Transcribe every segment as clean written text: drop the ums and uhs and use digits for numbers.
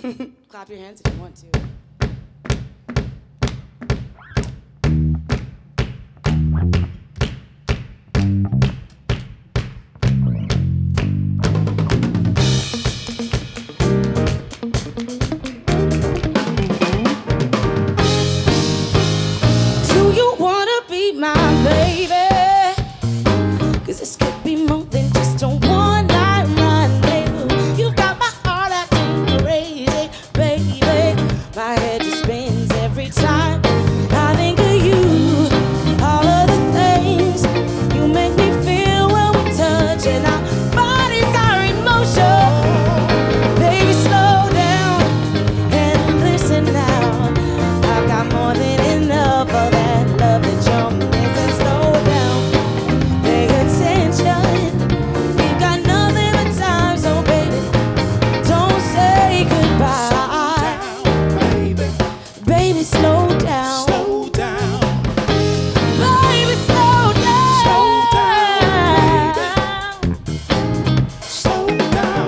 Clap your hands if you want to. Do you wanna be my baby? 'Cause this could be more than just a one-night rendezvous. You got my heart acting crazy, baby. My head just spins every time I think of you. All of the things you make me feel when we touch, and our bodies are in motion. Baby, slow down and listen now. I've got more than enough of that love that you're missing. Slow down, pay attention. We've got nothing but time, so baby, don't say goodbye. Baby, slow down. Slow down. Baby, slow down. Slow down, Slow down.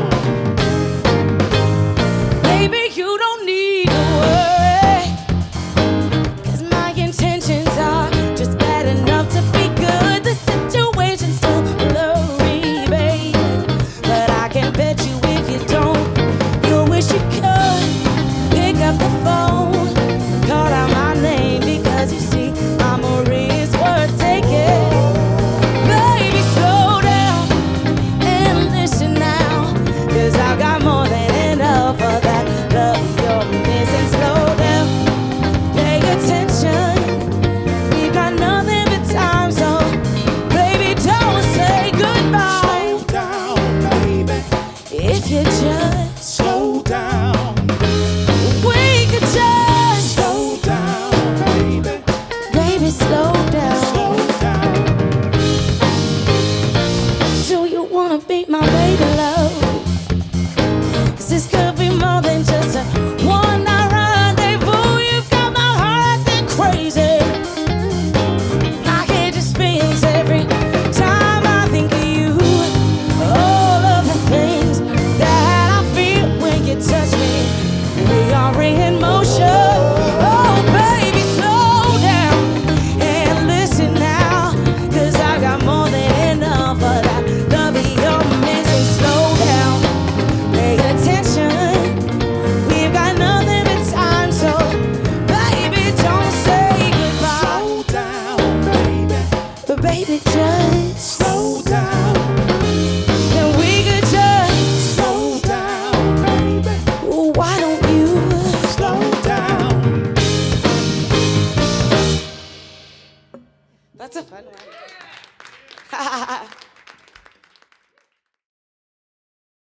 Baby, you don't need to worry, 'cause my intentions are just bad enough to be good. The situation's still blurry, baby, but I can bet you if you don't, you'll wish you could pick up the phone, call out my name, because you see I'm a risk worth taking. Baby, slow down and listen now, 'cause I've got more than enough of that love you're missing. Slow down, pay attention. We've got nothing but time, so baby, don't say goodbye. Slow down, baby. If you just, Slow down. we could just, Slow down, baby. baby, slow down. Slow down. Do you wanna be my baby love? 'Cause this could be more than just a one-night rendezvous. You've got my heart acting crazy. My head just spins every time I think of you. All of the things that I feel when you touch me, we are in motion. Oh, baby, slow down and listen now, 'cause I got more than enough of that love you're missing. Slow down, pay attention. We've got nothing but time, so baby, don't say goodbye. Slow down, baby. But baby, just Slow down. and we could just, Slow down, baby. ooh, why don't you? Slow down. That's a fun one.